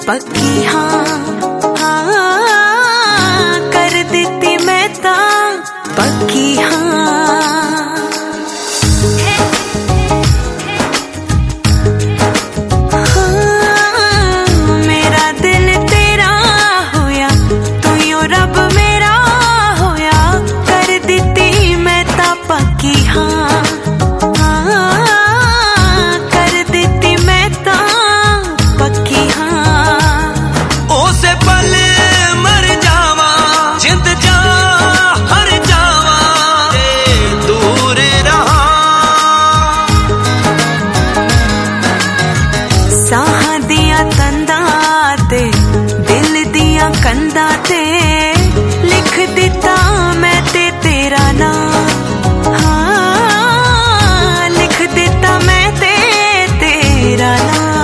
पक्की हाँ हाँ कर देती मैं ता पक्की हाँ। मेरा दिल तेरा होया तू यो रब मेरा होया कर देती मैं ता पक्की हाँ। कंधा ते लिख दिता मैं ते तेरा नाम हाँ लिख दिता मैं ते तेरा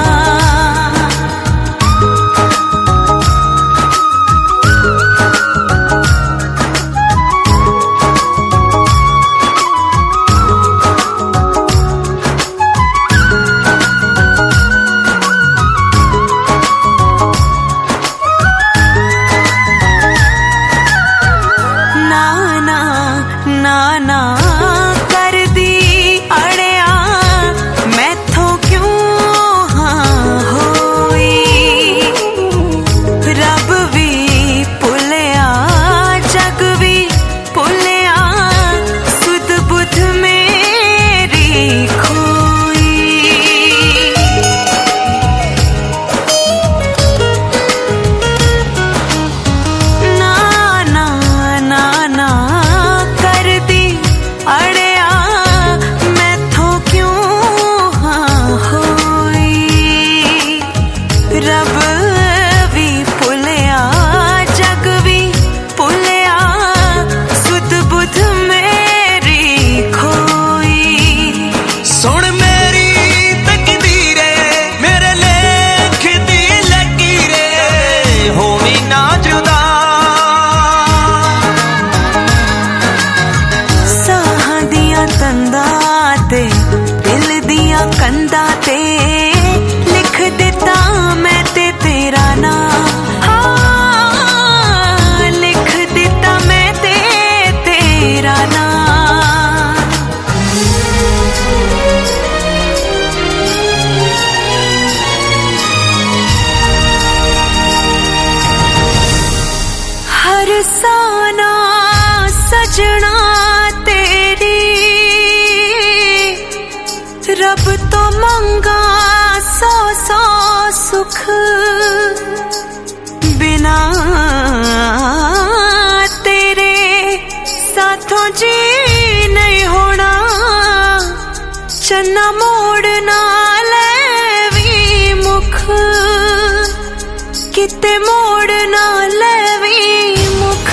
ना कर दी अड़िया मैथों क्यों हाँ होई रब भी भुलिया जग भी भुलिया सुध बुध मेरी खोई। ना ना ना ना अड़िया मैथों क्यों हाँ होई रब भी भुलिया जग भी भुलिया सुध बुध मेरी खोई। सुन मेरी तकदीरे मेरे लेख दी लकीरे होवी ना जुदा तंदा ते दिल दिया कंधा ते लिख दिता मैं ते तेरा नाम हाँ लिख दिता मैं ते तेरा नाम। हर साना सजना रब तो मंगा सौ सौ सुख बिना तेरे साथों जी नहीं होना चन्ना मोड़ना लेवी मुख किते मोड़ना लेवी मुख।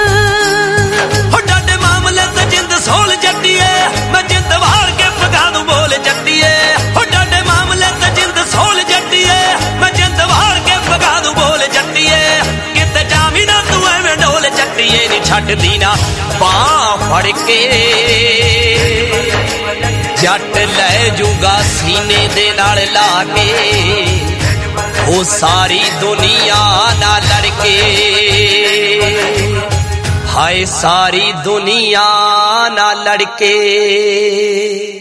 डाडे मामले ते जिंद सोल जट्टिए मैं जिंद वार के पगा दूं बोल जट्टिए डाडे मामले ते जिंद सोल जट्टिए मैं जिंद वार के पगा दूं बोल जट्टिए किते जावी ना तू एवें डोल जट्टिए नी छड्डदी ना बांह फड़ के जट ले जूगा सीने दे नाल ला के ओ सारी दुनिया ना लड़के हाय सारी दुनिया ना लड़के।